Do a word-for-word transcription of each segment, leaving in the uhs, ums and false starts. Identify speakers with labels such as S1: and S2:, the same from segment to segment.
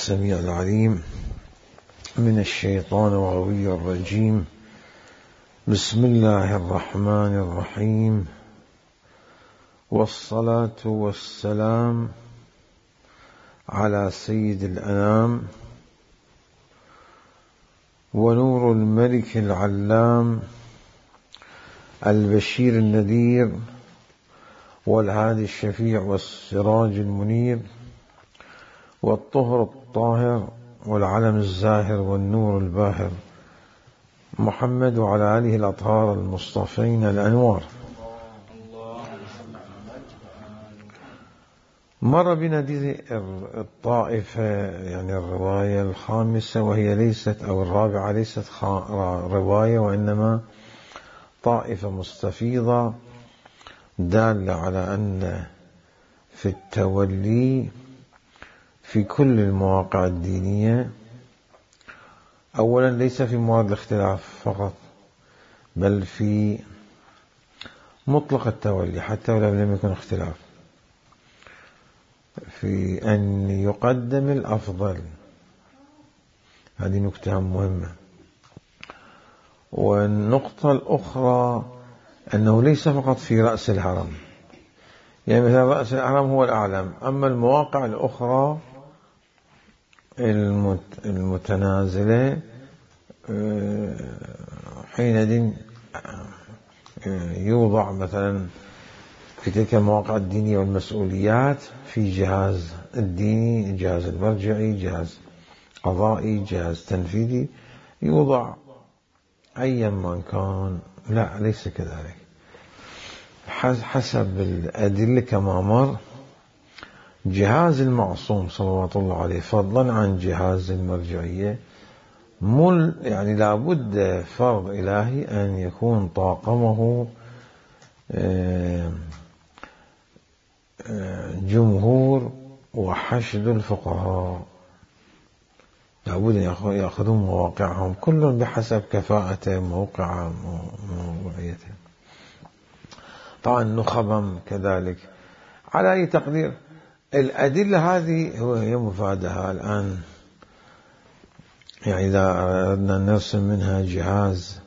S1: السميع العليم من الشيطان الغوي الرجيم. بسم الله الرحمن الرحيم، والصلاة والسلام على سيد الأنام ونور الملك العلام البشير النذير والهادي الشفيع والسراج المنير والطهر الطاهر والعلم الزاهر والنور الباهر محمد وعلى آله الأطهار المصطفين الأنوار. مر بنا هذه الطائفة، يعني الرواية الخامسة، وهي ليست أو الرابعة ليست رواية وإنما طائفة مستفيضة دالة على أن في التولي في كل المواقع الدينية أولا ليس في موارد الاختلاف فقط، بل في مطلق التولي حتى ولو لم يكن اختلاف، في أن يقدم الأفضل. هذه نكتة مهمة. والنقطة الأخرى أنه ليس فقط في رأس الهرم، يعني مثلا رأس الهرم هو الأعلم، أما المواقع الأخرى المتنازلة حينئذ يوضع مثلا في تلك المواقع الدينية والمسؤوليات في جهاز الديني، جهاز المرجعي، جهاز قضائي، جهاز تنفيذي، يوضع أيا ما كان. لا، ليس كذلك. حسب الأدلة كما مر، جهاز المعصوم صلوات الله عليه فضلا عن جهاز المرجعية مل يعني لابد فرض إلهي أن يكون طاقمه جمهور وحشد الفقهاء، لابد أن يأخذون مواقعهم كل بحسب كفاءته موقعه موقعيته. طبعا نخبم كذلك. على أي تقدير الأدلة هذه هي مفادها الآن، يعني إذا أردنا نرسم منها جهاز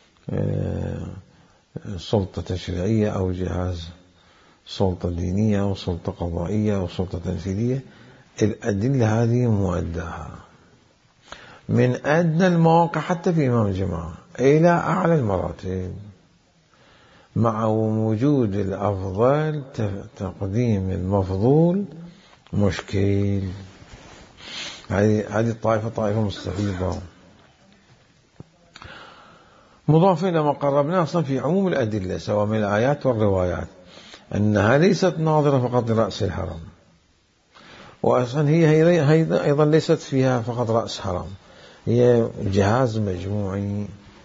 S1: سلطة تشريعية أو جهاز سلطة دينية أو سلطة قضائية أو سلطة تنفيذية، الأدلة هذه مؤداها من أدنى المواقع حتى في إمام الجماعة إلى أعلى المراتب، مع وجود الأفضل تقديم المفضول مشكل. هذه الطائفة طائفة مستفيضة. مضافة إلى ما قربناه أصلا في عموم الأدلة سواء من الآيات والروايات أنها ليست ناظرة فقط لرأس الحرم، وأصلا هي أيضا ليست فيها فقط رأس حرم، هي جهاز مجموعي.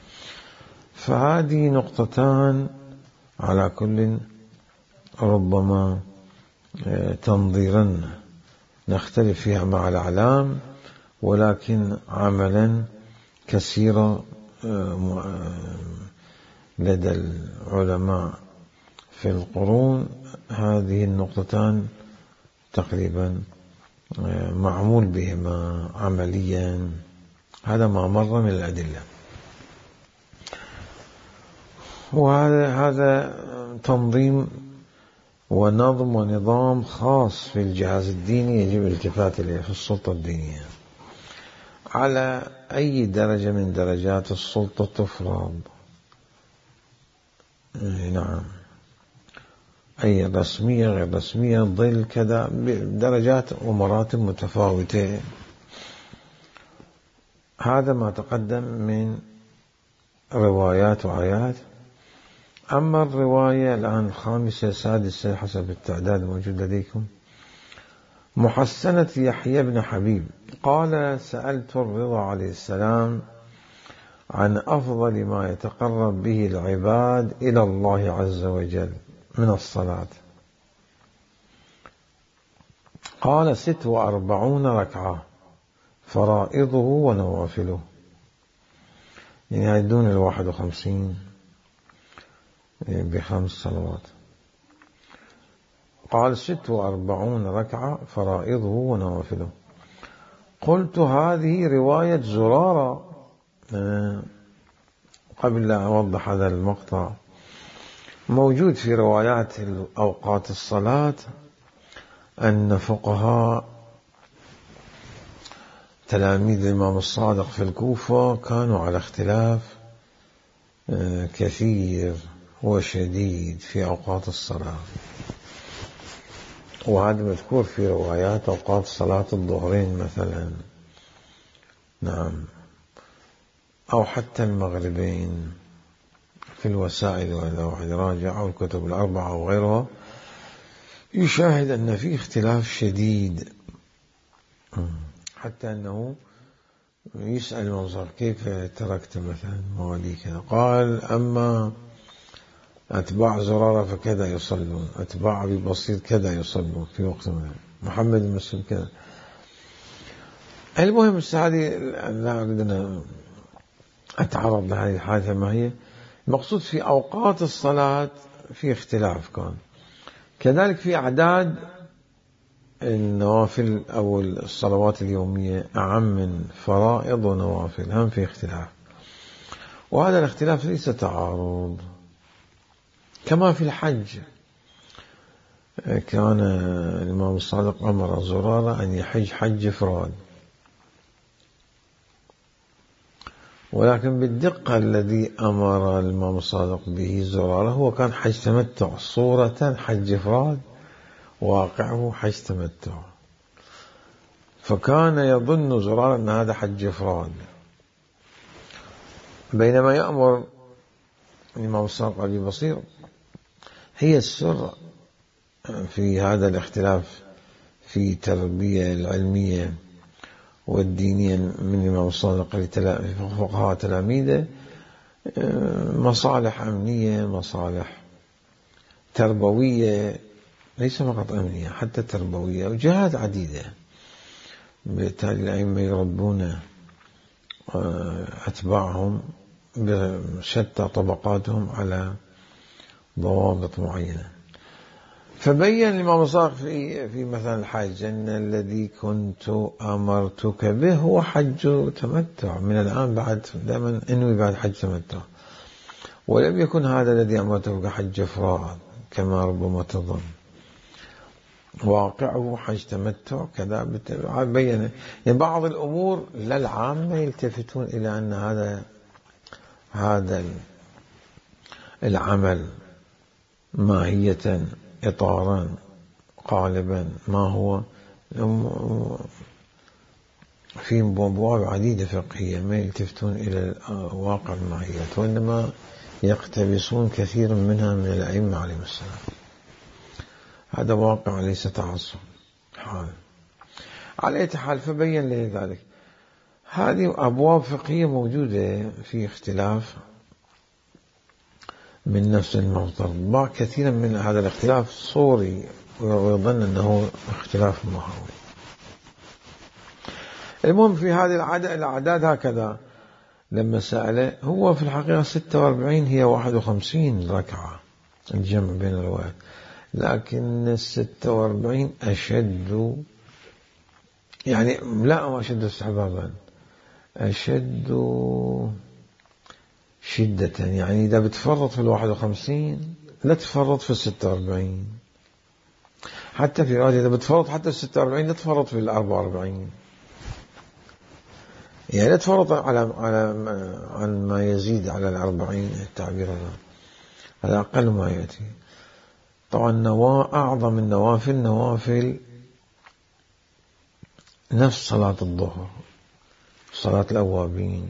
S1: فهذه نقطتان على كل ربما تنظيرا نختلف فيها مع الأعلام، ولكن عملا كثيرا لدى العلماء في القرون هذه النقطتان تقريبا معمول بهما عمليا. هذا ما مر من الأدلة، وهذا هذا تنظيم ونظم ونظام خاص في الجهاز الديني يجب الالتفات إليه في السلطة الدينية. على أي درجة من درجات السلطة تفرض، نعم، أي رسمية غير رسمية ظل كذا، بدرجات ومراتب متفاوتة. هذا ما تقدم من روايات وآيات. أما الرواية الآن الخامسة السادسة حسب التعداد الموجود لديكم، محسنة يحيى بن حبيب قال: سألت الرضا عليه السلام عن أفضل ما يتقرب به العباد إلى الله عز وجل من الصلاة، قال: ست وأربعون ركعة فرائضه ونوافله، يعني دون الواحد وخمسين بخمس صلوات. قال: ست وأربعون ركعة فرائضه ونوافله. قلت هذه رواية زرارة. قبل أن أوضح هذا المقطع، موجود في روايات أوقات الصلاة أن فقهاء تلاميذ الإمام الصادق في الكوفة كانوا على اختلاف كثير وشديد في أوقات الصلاة، وهذا مذكور في روايات أوقات صلاة الظهرين مثلا، نعم، أو حتى المغربين في الوسائل، وإذا واحد راجع أو الكتب الأربعة أو غيرها يشاهد أن في اختلاف شديد، حتى أنه يسأل المنظر كيف تركت مثلا موالي كذا، قال أما أتباع زرارة فكذا يصلون، أتباع أبي بصير كذا يصلون في وقت محمد المسلم كذا. المهم هذه لا أريد أن أتعرض لهذه الحادثة ما هي المقصود. في أوقات الصلاة في اختلاف كان، كذلك في أعداد النوافل أو الصلوات اليومية أعم من فرائض ونوافل، هم في اختلاف، وهذا الاختلاف ليس تعارض. كما في الحج، كان الإمام الصادق أمر زرارة أن يحج حج إفراد، ولكن بالدقة الذي أمر الإمام الصادق به زرارة هو كان حج تمتع، صورة حج إفراد واقعه حج تمتع، فكان يظن زرارة أن هذا حج إفراد، بينما يأمر الإمام الصادق أبي بصير. هي السر في هذا الاختلاف في التربية العلمية والدينية من الإمام الصادق لفقهاء تلاميذه، مصالح أمنية، مصالح تربوية، ليس فقط أمنية حتى تربوية، وجهات عديدة. بالتالي الأئمة يربون أتباعهم بشتى طبقاتهم على ضوابط معينة. فبين الإمام الصادق في في مثلا الحج أن الذي كنت أمرتك به هو حج تمتع، من الآن بعد دائما انوي بعد حج تمتع، ولم يكن هذا الذي أمرتك بحج إفراد كما ربما تظن، واقعه حج تمتع كذا. بين يعني بعض الأمور للعامة يلتفتون إلى أن هذا هذا العمل ماهية إطارا قالبا ما هو في أبواب عديدة فقهية ما يلتفتون إلى واقع الماهيات، وإنما يقتبسون كثيرا منها من الأئمة عليهم السلام. هذا واقع ليس تعصب حال. على أي حال، فبين لي ذلك. هذه أبواب فقهية موجودة في اختلاف من نفس الموضوع، كثيرا من هذا الاختلاف صوري ويظن أنه اختلاف مهوي. المهم في هذه الأعداد هكذا لما سأله، هو في الحقيقة ستة وأربعين هي واحد وخمسين ركعة الجمع بين الروايات، لكن الستة وأربعين أشد، يعني لا أشد استحبابا، أشد شدة. يعني إذا بتفرط في الواحد وخمسين لا تفرط في الستة وأربعين، حتى في رواية إذا بتفرط حتى الستة وأربعين لا تفرط في الأربعة وأربعين، يعني لا تفرط على على عن ما يزيد على الأربعين. التعبير هذا هذا أقل ما يأتي. طبعا نوا أعظم النوافل نوافل نفس صلاة الظهر، صلاة الأوابين،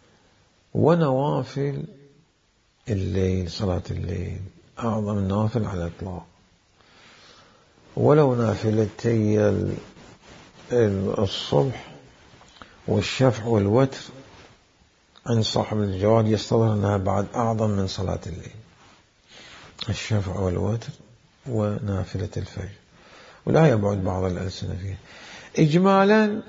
S1: ونوافل الليل، صلاة الليل أعظم النوافل على الإطلاق. ولو نافلتي الصبح والشفع والوتر عند صاحب الجواد يستظهر أنها بعد أعظم من صلاة الليل، الشفع والوتر ونافلة الفجر، ولا يبعد بعض الألسنة فيها. إجمالا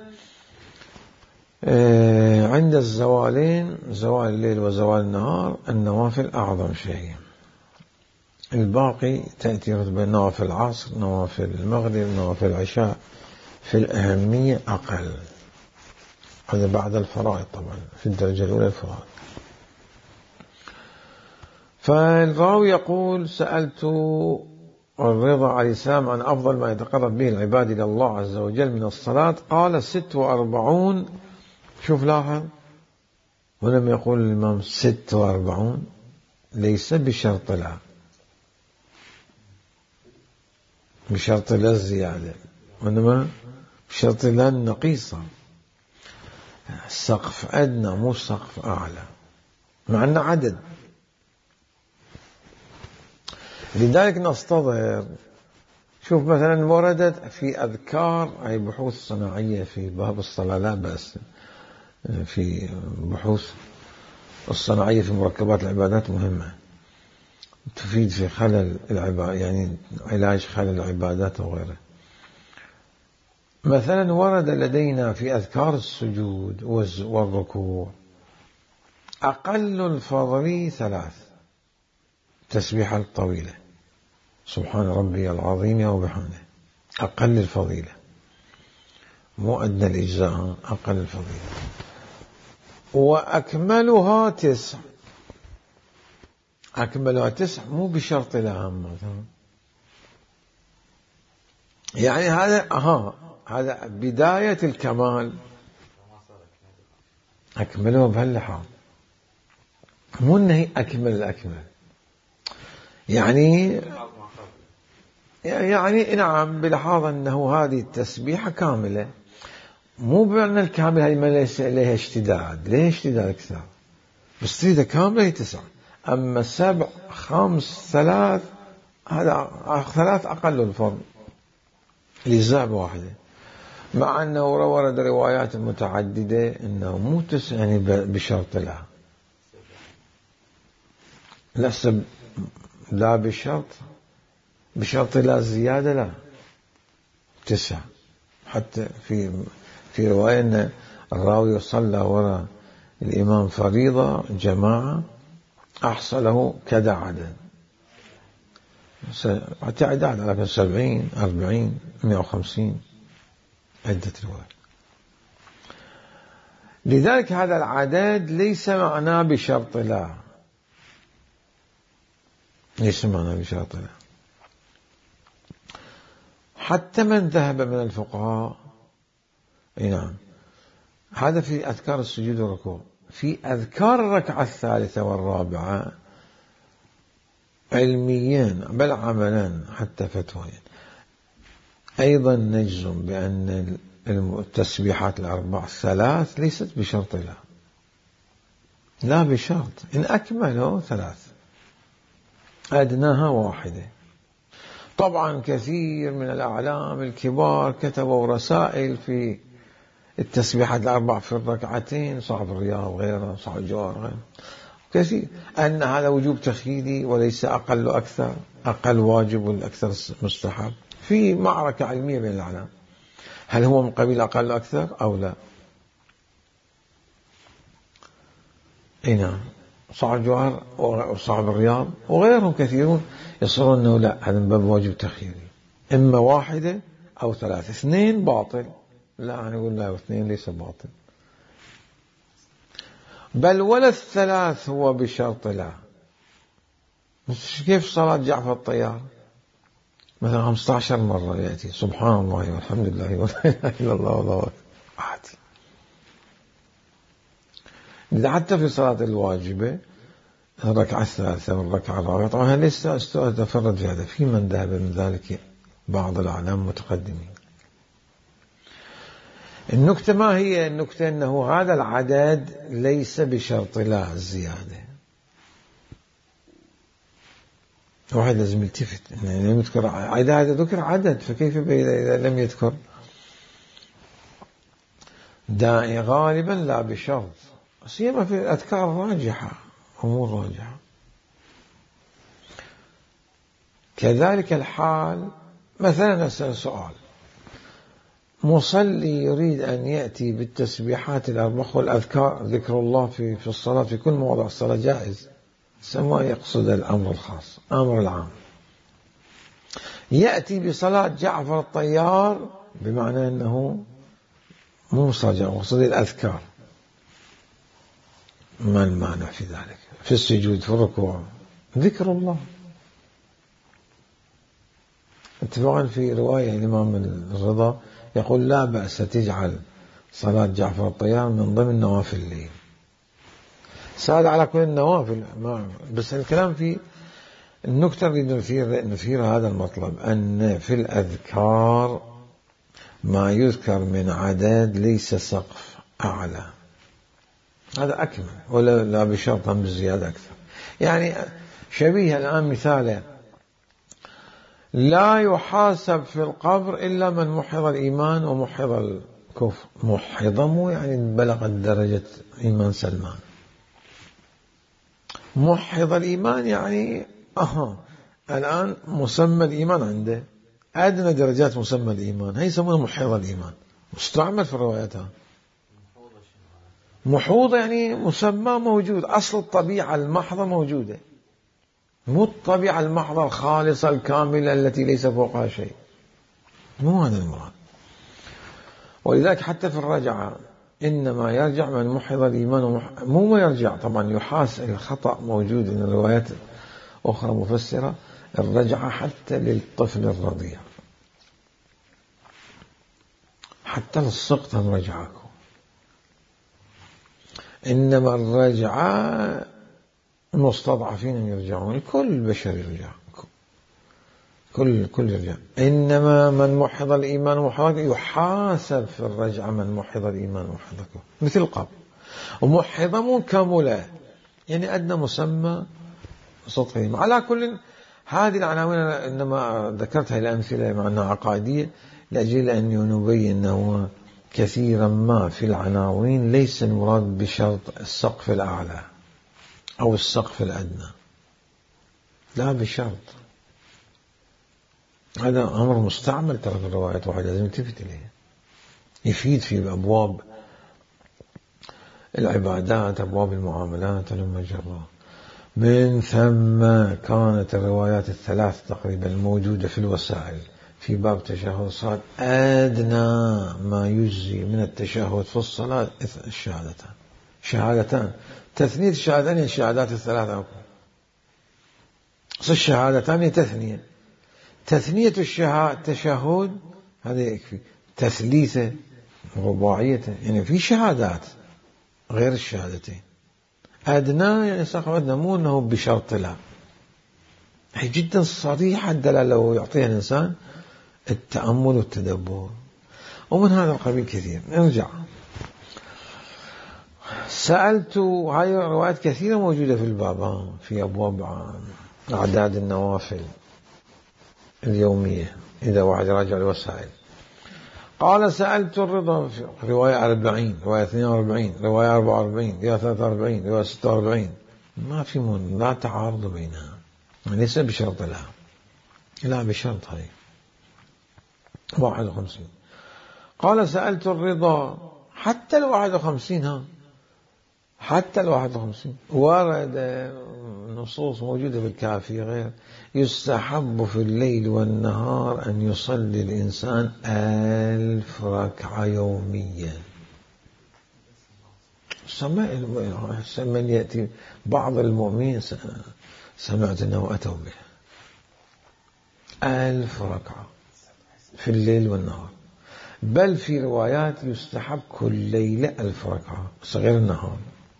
S1: عند الزوالين، زوال الليل وزوال النهار، النوافل أعظم شيء، الباقي تأتي رتبة نوافل العصر، نوافل المغرب، نوافل العشاء، في الأهمية أقل. هذا بعد الفرائض طبعا، في الدرجة الأولى الفرائض. فالراوي يقول: سألت الرضا عليه السلام عن أفضل ما يتقرب به العباد إلى الله عز وجل من الصلاة، قال: ست وأربعون. شوف لاحظ، ولم يقول الإمام ست وأربعون، ليس بشرط لا، بشرط لا الزيادة، وإنما بشرط لا النقيصة، سقف أدنى مو سقف أعلى، مع أنه عدد. لذلك نستظهر، شوف مثلا وردت في أذكار، أي بحوث صناعية في باب الصلاة، لا بأس، في بحوث الصناعية في مركبات العبادات مهمة، تفيد في خلل العبادة، يعني علاج خلل العبادات وغيره. مثلا ورد لدينا في أذكار السجود والركوع أقل الفضل ثلاث، تسبيحة الطويلة، سبحان ربي العظيم وبحمده، أقل الفضيلة، مو أدنى الإجزاء، أقل الفضيلة. وأكملها تسع، أكملها تسع مو بشرط الأهم، يعني هذا أها هذا بداية الكمال، أكمله بهاللحاظ، مو أنه أكمل الأكمل، يعني يعني نعم بلحاظ أنه هذه التسبيحة كاملة، مو بأن الكامل هي ما ليس إليها اشتداد، ليه اشتداد أكثر، بس تريد كاملة هي تسعة، أما سبع خمس ثلاث، هذا ثلاث أقل الفضل الإجزاء بواحدة، مع أنه ورد روايات متعددة أنه مو تسع يعني بشرط لا، ليس لا بشرط، بشرط لا زيادة، لا تسع. حتى في في رواية أن الراوي صلى وراء الإمام فريضة جماعة أحصى له كذا عدد، حتى عدد لكن سبعين أربعين مئة وخمسين، عدة روايات. لذلك هذا العدد ليس معناه بشرط لا، ليس معناه بشرط لا. حتى من ذهب من الفقهاء، نعم، هذا في أذكار السجود والركوع. في أذكار الركعة الثالثة والرابعة علميا بل عملا حتى فتويا أيضا نجزم بأن التسبيحات الأربع الثلاث ليست بشرط لا، لا بشرط، إن أكملوا ثلاث أدناها واحدة. طبعا كثير من الأعلام الكبار كتبوا رسائل في التسبيحات الأربع في الركعتين، صاحب الرياض وغيره، صاحب الجوار وغيره، كثير، أن هذا وجوب تخييري وليس أقل أكثر، أقل واجب والأكثر مستحب، في معركة علمية بين الأعلام، هل هو من قبيل أقل أكثر أو لا؟ اي نعم، صاحب الجوار وصاحب الرياض وغيرهم كثيرون يصرون أنه لا، هذا من باب واجب تخييري، إما واحدة أو ثلاثة، اثنين باطل، لا أنا أقول لا، اثنين ليس باطل، بل ولا الثلاث هو بشرط لا. كيف صلاة جعفر الطيار مثلا خمسة عشر مرة يأتي سبحان الله والحمد لله ولا إله إلا الله والله أكبر عادي. حتى في صلاة الواجبة الركعة الثالثة والركعة الرابعة، طبعا ليس أتفرد في هذا، في من ذهب من ذلك بعض الأعلام متقدمين. النكتة ما هي النكتة؟ أنه هذا العدد ليس بشرط لا الزيادة. واحد لازم يلتفت، لم يذكر إذا هذا ذكر عدد فكيف إذا لم يذكر؟ داعي غالبا لا بشرط، سيما في الأذكار الراجحة، أمور راجحة. كذلك الحال، مثلا أسأل سؤال، مصلي يريد أن يأتي بالتسبيحات الأربع والأذكار، ذكر الله في في الصلاة في كل مواضع الصلاة جائز، سما يقصد الأمر الخاص، أمر العام. يأتي بصلاة جعفر الطيار بمعنى أنه مو مصاجعة، مقصود الأذكار. ما المانع في ذلك؟ في السجود، في الركوع، ذكر الله. اتفاقا في رواية الإمام الرضا يقول لا بأس تجعل صلاة جعفر الطيار من ضمن نوافل الليل. سأل على كل النوافل، بس الكلام في النكتة اللي نثير, نثير هذا المطلب، أن في الأذكار ما يذكر من عدد ليس سقف أعلى، هذا أكمل، ولا لا بشرط هم بالزيادة أكثر. يعني شبيه الآن مثاله: لا يحاسب في القبر إلا من محض الإيمان ومحض الكفر. محض مو يعني بلغت درجة إيمان سلمان، محض الإيمان يعني أها الآن مسمى الإيمان عنده أدنى درجات مسمى الإيمان، هي يسمونه محض الإيمان، مستعمل في الروايات. محوض يعني مسمى موجود، أصل الطبيعة المحضة موجودة، مو الطبيعة المحضة الخالصة الكاملة التي ليس فوقها شيء، مو هذا المراد. ولذلك حتى في الرجعة إنما يرجع من محض الإيمان ومح... مو ما يرجع طبعا، يحاس الخطأ موجود من الروايات أخرى مفسرة الرجعة حتى للطفل الرضيع، حتى للسقط هم رجعكم. إنما الرجعة المستضعفين يرجعون، الكل البشر يرجع، كل كل يرجع. إنما من محض الإيمان ومحض يحاسب في الرجعة من محض الإيمان ومحضكم، مثل القبر. ومحض مو كاملة، يعني أدنى مسمى سطحي. على كل هذه العناوين إنما ذكرتها الأمثلة مع أنها عقائدية لأجل أن نبين أنه كثيرا ما في العناوين ليس المراد بشرط السقف الأعلى أو السقف الأدنى، لا بشرط. هذا أمر مستعمل ترى في الروايات، واحد لازم تلتفت إليه، يفيد في أبواب العبادات، أبواب المعاملات لما جرى. من ثم كانت الروايات الثلاث تقريبا الموجودة في الوسائل في باب تشهد الصلاة أدنى ما يجزي من التشهد في الصلاة الشهادتان. شهادتان، تثنية الشهادتين هي الشهادات الثلاثة، الشهادتان هي تثنية. تثنية التشهد هذا يكفي، تثليثة رباعية يعني في شهادات غير الشهادتين. أدنى يعني سقف أدنى، مو أنه بشرط، لا، هي جدا صريحة الدلالة لو يعطيها الإنسان التأمل والتدبر. ومن هذا القبيل كثير. نرجع، سألت، هاي روايات كثيرة موجودة في الباب، في أبواب أعداد النوافل اليومية إذا واحد راجع الوسائل. قال سألت الرضا في رواية أربعين، رواية اثنين وأربعين، رواية أربعة وأربعين، رواية ثلاثة وأربعين، رواية ستة وأربعين، ما في من لا تعارض بينها، ليس بشرط لها، لا بشرط. هاي واحد وخمسين. قال سألت الرضا، حتى الواحد وخمسين، ها حتى الواحد وخمسين ورد نصوص موجودة بالكافي غير يستحب في الليل والنهار أن يصلي الإنسان ألف ركعة يوميا. من يأتي بعض المؤمنين سمعت أنه أتوا به ألف ركعة في الليل والنهار، بل في روايات يستحب كل ليلة ألف ركعة صغير النهار.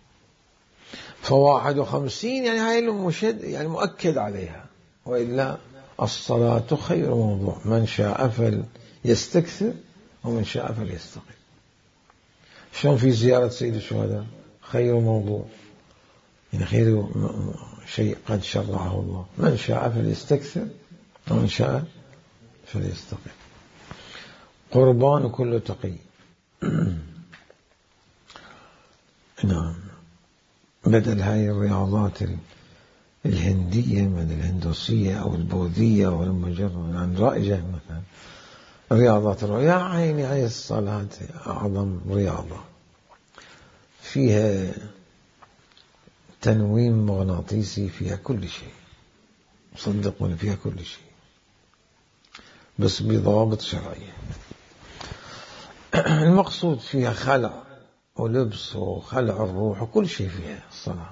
S1: فواحد وخمسين يعني هاي المشد يعني مؤكد عليها، وإلا الصلاة خير موضوع، من شاء فليستكثر ومن شاء فليستقل. شلون في زيارة سيد الشهداء خير موضوع، يعني خير شيء قد شرعه الله، من شاء فليستكثر ومن شاء فليستقل. قربان كل تقي. نعم، بدل هاي الرياضات الهندية من الهندوسية أو البوذية أو المجرد عن رائجة مثلا رياضات الرؤية، يا عيني هاي الصلاة أعظم رياضة، فيها تنويم مغناطيسي، فيها كل شيء، صدقوني فيها كل شيء، بس بضوابط شرعية. المقصود فيها خلع ولبس وخلع الروح وكل شيء فيها الصلاة،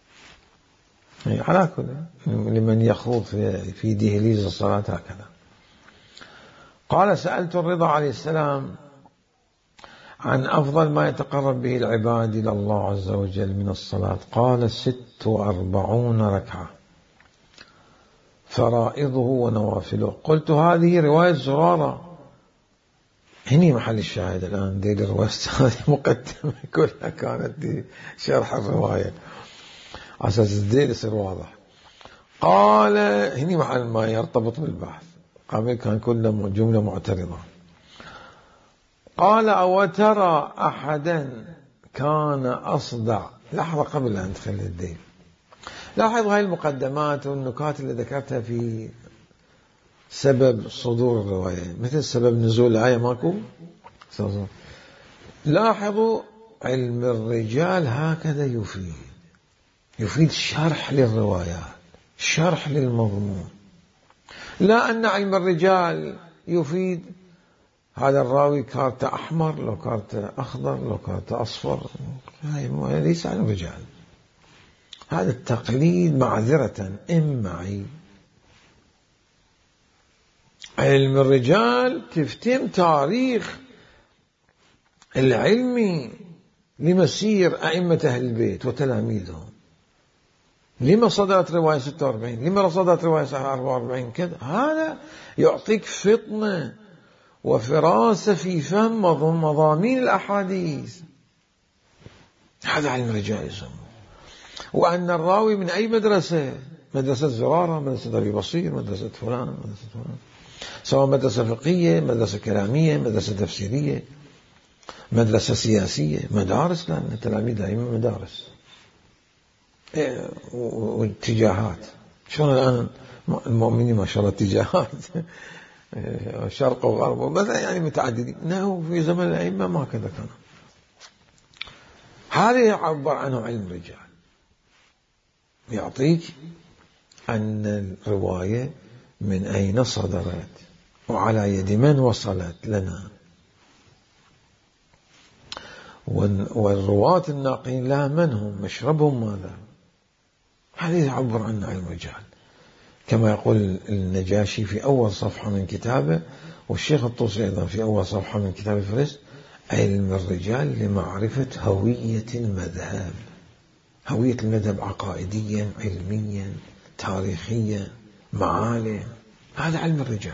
S1: على كل لمن يخوض في دهليز الصلاة هكذا. قال: سألت الرضا عليه السلام عن أفضل ما يتقرب به العباد إلى الله عز وجل من الصلاة، قال: ست وأربعون ركعة فرائضه ونوافله. قلت: هذه رواية زرارة. هني محل الشاهد الآن، دي الرواية هذه مقدمة كلها كانت دي شرح الرواية أساس الدين يصير واضح. قال: هني محل ما يرتبط بالبحث، قبل كان كله جملة معترضة. قال: أو ترى أحدا كان أصدع. لحظة قبل أن ندخل الدين، لاحظ هاي المقدمات والنكات اللي ذكرتها في سبب صدور الرواية، مثل سبب نزول الآية ماكو. لاحظوا علم الرجال هكذا يفيد يفيد شرح للروايات، شرح للمضمون، لا أن علم الرجال يفيد هذا الراوي كارت أحمر لو كارت أخضر لو كارت أصفر، هذا ليس علم الرجال، هذا التقليد معذرة إن معي. علم الرجال تفتهم تاريخ العلمي لمسير أئمة أهل البيت وتلاميذهم، لما صدرت رواية ستة وأربعين، لما صدرت رواية أربعة وأربعين كذا. هذا يعطيك فطنة وفراسة في فهم مضامين الأحاديث، هذا علم الرجال يسمى. وأن الراوي من أي مدرسة، مدرسة زرارة، مدرسة أبي بصير، مدرسة فلان، مدرسة فلان، سواء مدرسة فقهية، مدرسة كلامية، مدرسة تفسيرية، مدرسة سياسية، مدارس، لأن تلاميذ دائما مدارس واتجاهات. شلون الآن المؤمنين ما شاء الله اتجاهات شرق وغرب مثلا، يعني متعددين. إنه في زمن الأئمة ما كذا كان. هذا يعبر عنه علم الرجال، يعطيك أن الرواية من أين صدرت وعلى يد من وصلت لنا، والرواة الناقين لها من هم، مشربهم ماذا. هذا يعبر عن علم الرجال، كما يقول النجاشي في أول صفحة من كتابه، والشيخ الطوسي أيضا في أول صفحة من كتاب الفرس: علم الرجال لمعرفة هوية المذهب، هوية المذهب عقائديا، علميا، تاريخيا، معالم. هذا علم الرجال.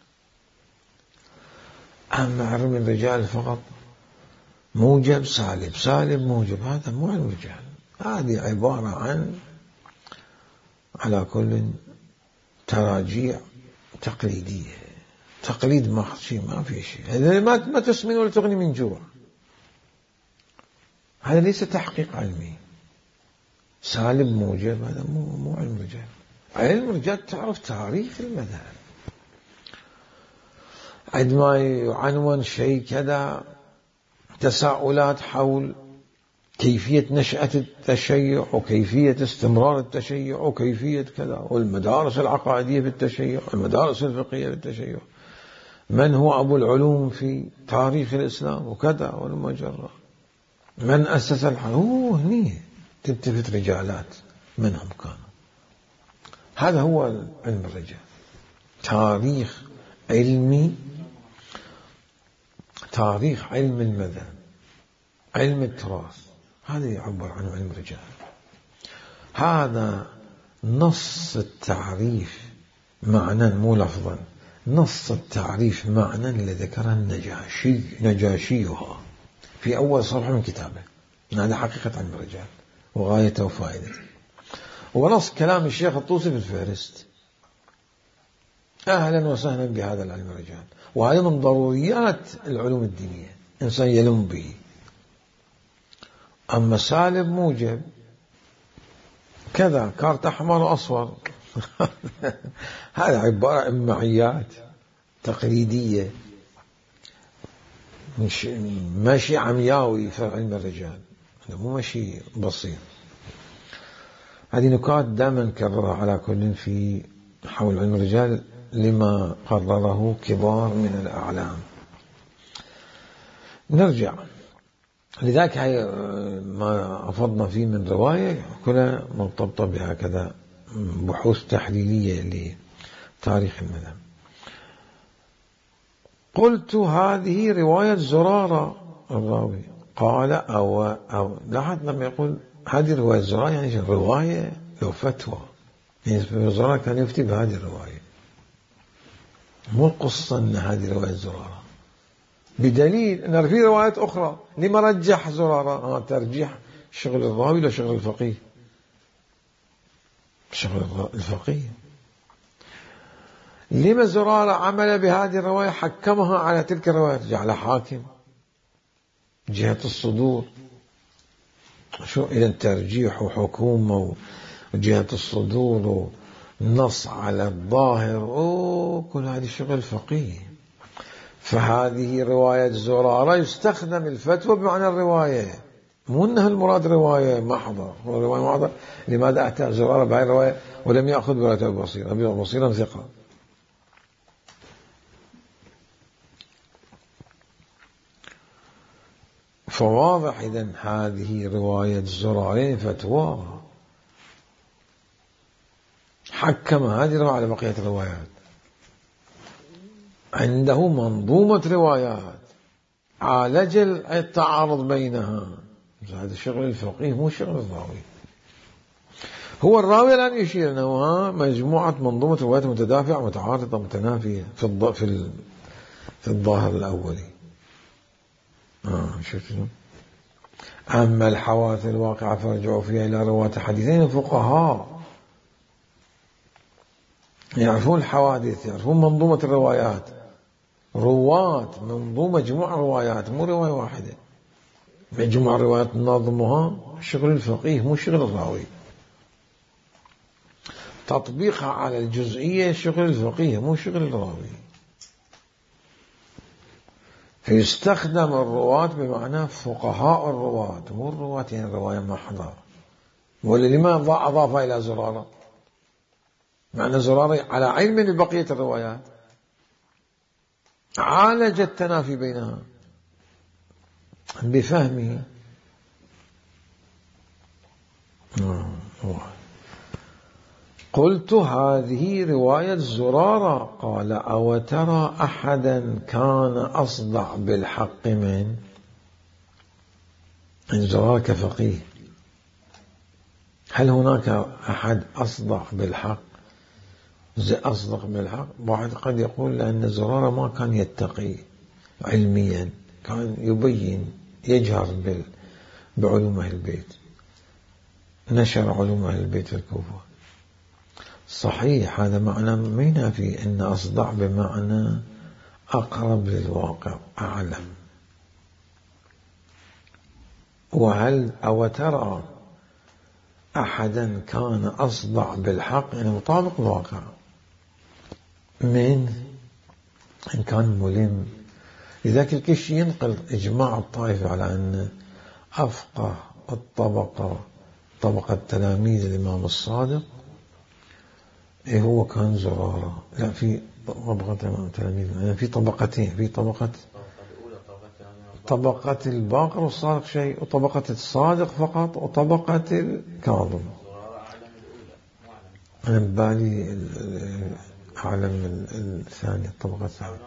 S1: أما علم الرجال فقط موجب سالب سالب موجب، هذا مو علم الرجال، هذه عبارة عن على كل تراجيع تقليدية، تقليد محض، شيء ما في شيء، هذا ما ما تسمن ولا تغني من جوع، هذا ليس تحقيق علمي. سالب موجب هذا مو مو علم الرجال. علم الرجال تعرف تاريخ المذهب، عندما يعنون شيء كذا تساؤلات حول كيفية نشأة التشيع وكيفية استمرار التشيع وكيفية كذا، والمدارس العقائدية في التشيع والمدارس الفقهية في التشيع، من هو أبو العلوم في تاريخ الإسلام وكذا والمجرة، من أسس الحلول، هني تلتفت رجالات منهم كانوا. هذا هو علم الرجال، تاريخ علمي، تاريخ علم المذهب، علم التراث، هذا يعبر عنه علم الرجال. هذا نص التعريف معنى مو لفظا، نص التعريف معنى اللي ذكره النجاشي نجاشيها في أول صفحة من كتابه. هذا حقيقة علم الرجال وغايته وفائدته، ونص كلام الشيخ الطوسي في الفهرست. أهلا وسهلا بهذا العلم الرجال، وهذا من ضروريات العلوم الدينية، إنسان يلم به. أما سالب موجب كذا كارت أحمر وأصفر هذا عبارة عن معيات تقليدية، مش ماشي عمياوي في علم الرجال، هذا مو ماشي بسيط. هذه نكات دائما نكررها على كل في حول علم الرجال لما قرره كبار من الأعلام. نرجع. لذلك هاي ما أفضنا فيه من رواية كلها مرتبطة بهكذا بحوث تحليلية لتاريخ المذهب. قلت هذه رواية زرارة الراوي قال أو, أو لاحظ لما يقول هذه رواية زرارة يعني رواية لو فتوى، يعني زرارة كان يفتي بهذه الرواية، مو قصة أن هذه رواية زرارة، بدليل أن في روايات أخرى. لما رجح زرارة؟ آه ترجيح شغل الراوي لشغل الفقيه، شغل الفقيه. لما زرارة عمل بهذه الرواية حكمها على تلك الرواية، جعل حاكم جهة الصدور. شو إذا ترجيح وحكومة وجهة الصدور ونص على الظاهر، أوه كل هذه شغل فقيه. فهذه رواية زرارة يستخدم الفتوى بمعنى الرواية، مو أنها المراد رواية محضة. رواية محضة لماذا أتى زرارة بهذه الرواية ولم يأخذ برواية أبي بصير؟ أبي بصير ثقة. فواضح إذن هذه رواية زرارين فتوى، حكم هذه الرواية على بقية الروايات، عنده منظومة روايات عالج التعارض بينها. هذا شغل الفقيه مو شغل الراوي. هو الراوي الآن يشير أنه مجموعة منظومة روايات متدافعة متعارضة متنافية في في في الظاهر الأولي. آه شفتوا؟ أما الحوادث الواقعة فرجعوا فيها إلى رواة حديثين الفقهاء يعرفون الحوادث، يعرفون منظومة الروايات، رواة منظومة مجموعة روايات مو رواية واحدة، مجموعة روايات نظمها شغل الفقيه مو شغل الراوي، تطبيقها على الجزئية شغل الفقيه مو شغل الراوي. فيستخدم الرواة بمعنى فقهاء الرواة، مو الرواة يعني الرواية محضة. ولما أضاف إلى زرارة؟ معنى زرارة على علم ببقية الروايات، عالج التنافي بينها بفهمه. قلت هذه رواية زرارة قال أو ترى أحدا كان أصدع بالحق من زرارة كفقيه، هل هناك أحد أصدع بالحق أصدق بالحق؟ واحد قد يقول لأن زرارة ما كان يتقي علميا، كان يبين يجهر بعلوم أهل البيت، نشر علوم أهل البيت في الكوفة. صحيح هذا معنى ما ينافي أن أصدع بمعنى أقرب للواقع أعلم. وهل أو ترى أحدا كان أصدع بالحق يعني مطابق الواقع من إن كان ملم. لذلك الكشي ينقل إجماع الطائفة على أن أفقه الطبقة طبقة تلاميذ الإمام الصادق إيه هو كان زرارة. لا في طبقة تلاميذ، في طبقتين، في طبقة طبقة الباقر والصادق شيء، وطبقة الصادق فقط، وطبقة الكاظم. أنا ببالي أعلم الثاني الطبقة الثانية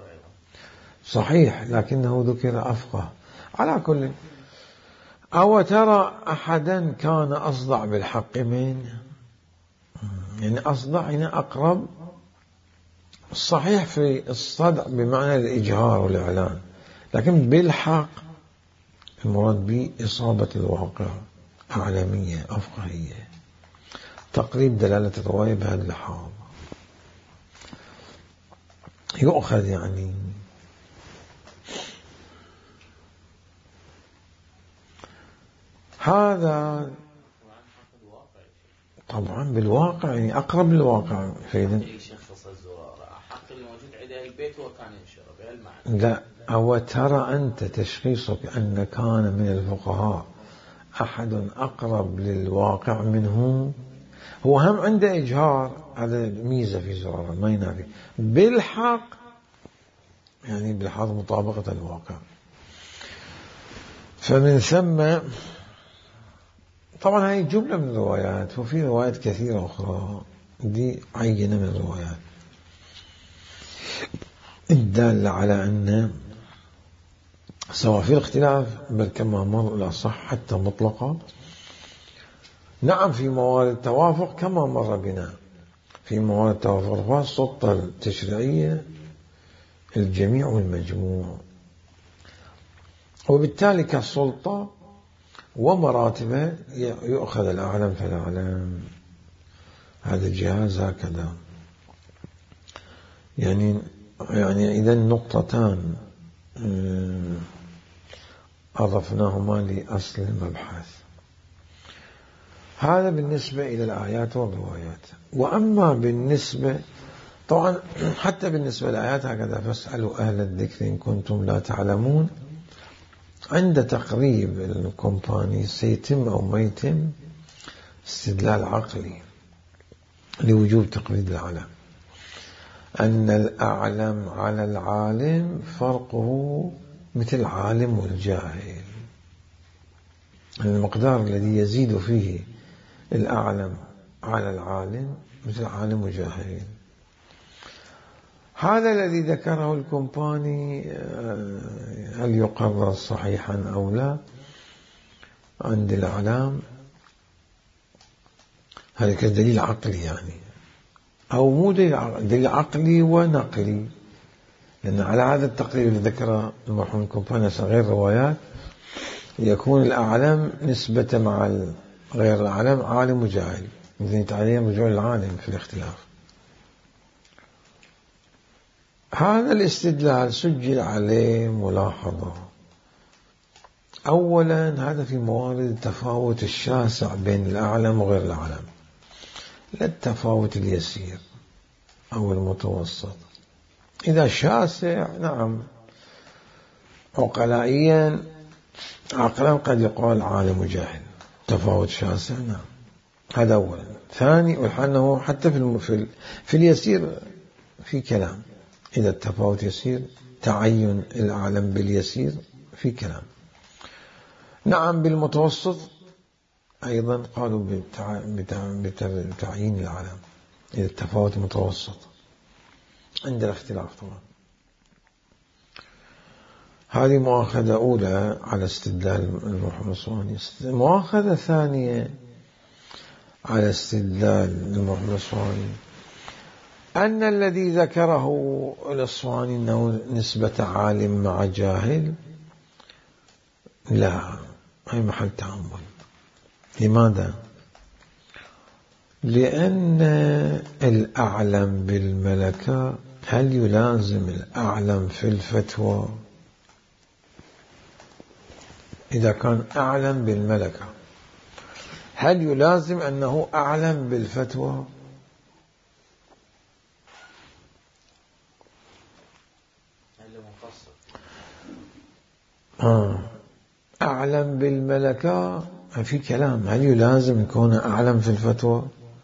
S1: صحيح، لكنه ذكر أفقه. على كل أو ترى أحدا كان أصدع بالحق من يعني أصدع يعني أقرب. الصحيح في الصدع بمعنى الإجهار والإعلان، لكن بالحق المراد به إصابة الواقع، أعلمية أفقهية، تقريب دلالة الرواية بهذا اللحاظ. يؤخذ يعني هذا طبعا بالواقع يعني أقرب للواقع. فإذا
S2: حق الموجود عند البيت هو كان ينشر بهالمعنى.
S1: لا أو ترى أنت تشخيصك أن كان من الفقهاء أحد أقرب للواقع منه، هو هم عنده إجهار، هذا ميزة في زرارة ما ينافي بالحق يعني بلحاظ مطابقة الواقع. فمن ثم طبعا هاي جملة من الروايات، وفي روايات كثيرة أخرى، دي عينة من الروايات الدالة على أن سواء في الاختلاف بل كما مر الأصح حتى مطلقة. نعم في موارد التوافق كما مر بنا، في موارد التوافق السلطة التشريعية الجميع والمجموع، وبالتالي كالسلطة ومراتبه يؤخذ الأعلم فالأعلم، هذا الجهاز هكذا. يعني يعني إذا نقطتان أضفناهما لأصل المبحث. هذا بالنسبة إلى الآيات والروايات. وأما بالنسبة طبعا حتى بالنسبة للآيات هكذا، فاسألوا أهل الذكر إن كنتم لا تعلمون، عند تقريب الكومباني سيتم أو ما يتم استدلال عقلي لوجوب تقليد العلم، أن الأعلم على العالم فرقه مثل العالم والجاهل، المقدار الذي يزيد فيه الأعلم على العالم مثل عالم وجاهل. هذا الذي ذكره الكومباني هل يقرر صحيحا أو لا عند الأعلام؟ هذا كدليل عقلي يعني، أو مو دليل عقلي ونقلي، لأن على هذا التقرير اللي ذكره المرحوم الكومباني غير روايات يكون الأعلم نسبة مع غير الأعلم عالم وجاهل، مثل يتعين رجوع العالم في الاختلاف. هذا الاستدلال سجل عليه ملاحظة. أولا هذا في موارد التفاوت الشاسع بين الأعلم وغير الأعلم، لا التفاوت اليسير أو المتوسط. إذا شاسع نعم عقلائيا عقلا قد يقال عالم وجاهل، تفاوت شاسع نعم، هذا أولا. ثاني وحنه حتى في, في, في اليسير في كلام، إذا التفاوت يسير تعين الأعلم باليسير في كلام. نعم بالمتوسط أيضا قالوا بتعيين الأعلم إذا التفاوت متوسط عند الاختلاف. طبعا هذه مؤاخذة أولى على استدلال المرحوم الأصفهاني. مؤاخذة ثانية على استدلال المرحوم الأصفهاني أن الذي ذكره الأصفهاني أنه نسبة عالم مع جاهل، لا، هي محل تأمل. لماذا؟ لأن الأعلم بالملكة هل يلازم الأعلم في الفتوى؟ إذا كان أعلم بالملكة هل يلازم أنه أعلم بالفتوى؟ آه. أعلم بالملكة في كلام، هل يلازم يكون أعلم في الفتوى؟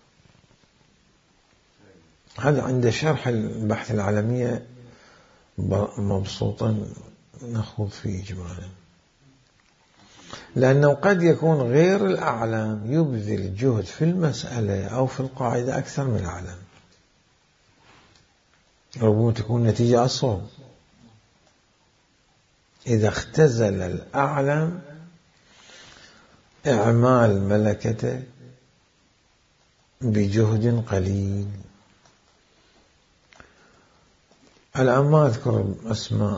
S1: هذا عند شرح البحث العالمية مبسوطا نخوض فيه إجمالا، لأنه قد يكون غير الأعلم يبذل جهد في المسألة أو في القاعدة أكثر من الأعلم، ربما تكون نتيجة أصوب إذا اختزل الأعلم إعمال ملكته بجهد قليل. الآن ما أذكر أسماء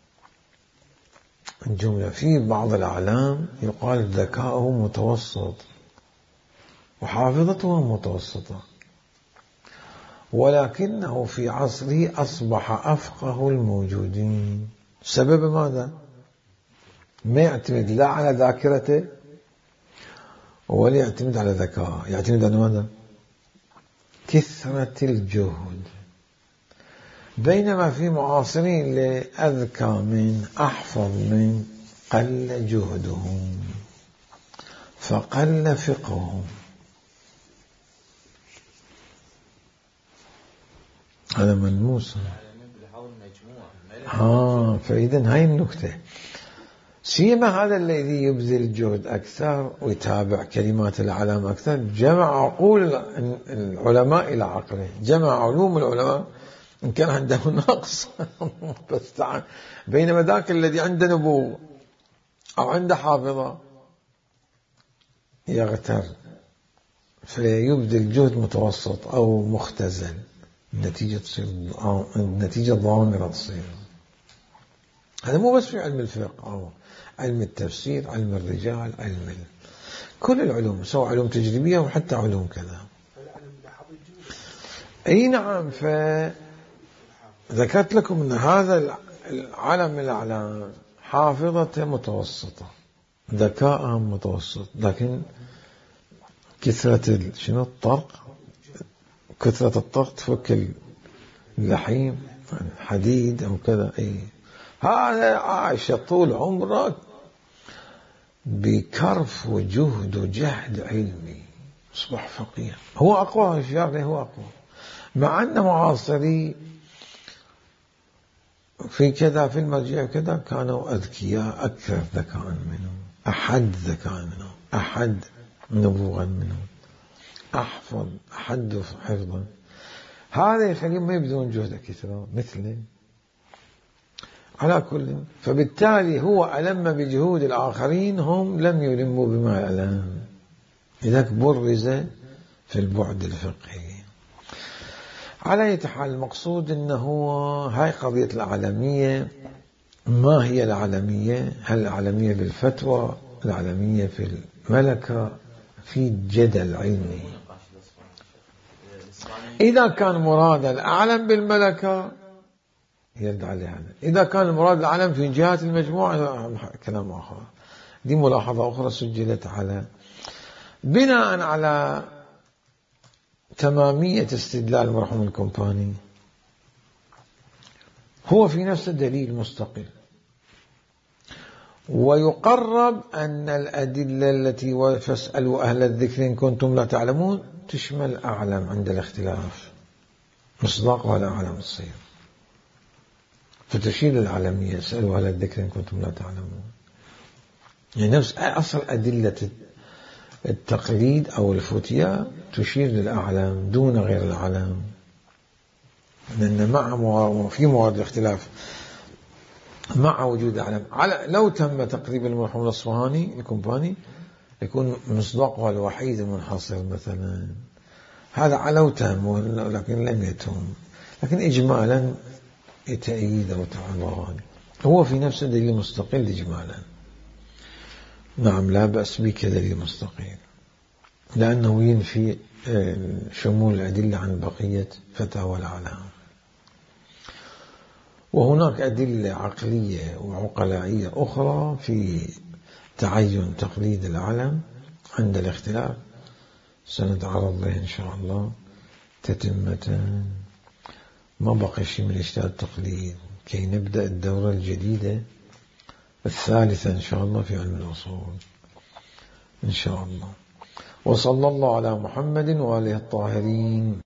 S1: الجملة، في بعض الأعلام يقال ذكاؤه متوسط وحافظته متوسطة، ولكنه في عصره أصبح أفقه الموجودين. سبب ماذا؟ ما يعتمد لا على ذاكرته ولا يعتمد على ذكاء، يعتمد على ماذا؟ كثرة الجهد. بينما في معاصرين لأذكى من أحفظ من قل جهدهم فقل فقههم. هذا ملموس. ها فإذن هاي النكتة. سيما هذا الذي يبذل جهد أكثر ويتابع كلمات الأعلام أكثر، جمع عقول العلماء إلى عقله، جمع علوم العلماء إن كان عنده نقص بس تعال. بينما ذاك الذي عنده نبوغ أو عنده حافظة يغتر فيبذل جهد متوسط أو مختزل، النتيجة تصير النتيجة ضامرة تصير. هذا مو بس في علم الفقه أو علم التفسير، علم الرجال، علم كل العلوم، سواء علوم تجريبية وحتى علوم كذا. أي نعم. فذكرت لكم أن هذا العلم الأعلام حافظة متوسطة، ذكاء متوسط، لكن كثرة شنو الطرق، كثرة الطرق تفك اللحيم حديد أو كذا. أي هذا عاش طول عمره بكرف وجهد وجهد علمي، أصبح فقيه، هو أقوى الشيعة، هو أقوى، مع أن معاصري في كذا في المرجع كذا كانوا أذكياء أكثر ذكاء منهم، أحد ذكاء منهم، أحد نبوغا منهم، أحفظ أحد حفظا. هذا يخليهم ما يبذلون جهد كثيرا مثله. على كل، فبالتالي هو ألم بجهود الآخرين، هم لم يلموا بما ألم، لذلك برز في البعد الفقهي. على أي حال المقصود أنه هاي قضية العالمية. ما هي العالمية؟ هل العالمية بالفتوى، العالمية في الملكة؟ في جدل علمي. إذا كان مراد الأعلم بالملكة يرد عليه هذا، إذا كان المراد الأعلم في جهات المجموعة كلام آخر. دي ملاحظة أخرى سجلت على بناء على تمامية استدلال المرحوم الكومباني. هو في نفسه دليل مستقل، ويقرب أن الأدلة التي فاسألوا أهل الذكر إن كنتم لا تعلمون تشمل أعلم عند الاختلاف، مصداقها الأعلم الصير، فتشير العالمية اسألوا أهل الذكر إن كنتم لا تعلمون. يعني نفس أصل أدلة التقليد أو الفتية تشير للأعلم دون غير الأعلم، لأن مع في مواد الاختلاف مع وجود الأعلم. على لو تم تقريب المرحوم الأصفهاني الكومباني يكون مصداقها الوحيد المنحصر مثلا، هذا لو تم، لكن لم يتم، لكن إجمالا تأييد وتعرض. هو في نفسه دليل مستقل إجمالا، نعم لا بأس به كدليل مستقل، لأنه ينفي شمول الأدلة عن بقية فتاوى الأعلام. وهناك أدلة عقلية وعقلائية أخرى في تعين تقليد العلم عند الاختلاف، سنتعرض له إن شاء الله تتمة. ما بقي شيء من اجتهاد التقليد كي نبدأ الدورة الجديدة الثالثة إن شاء الله في علم الأصول إن شاء الله. وصلى الله على محمد وآله الطاهرين.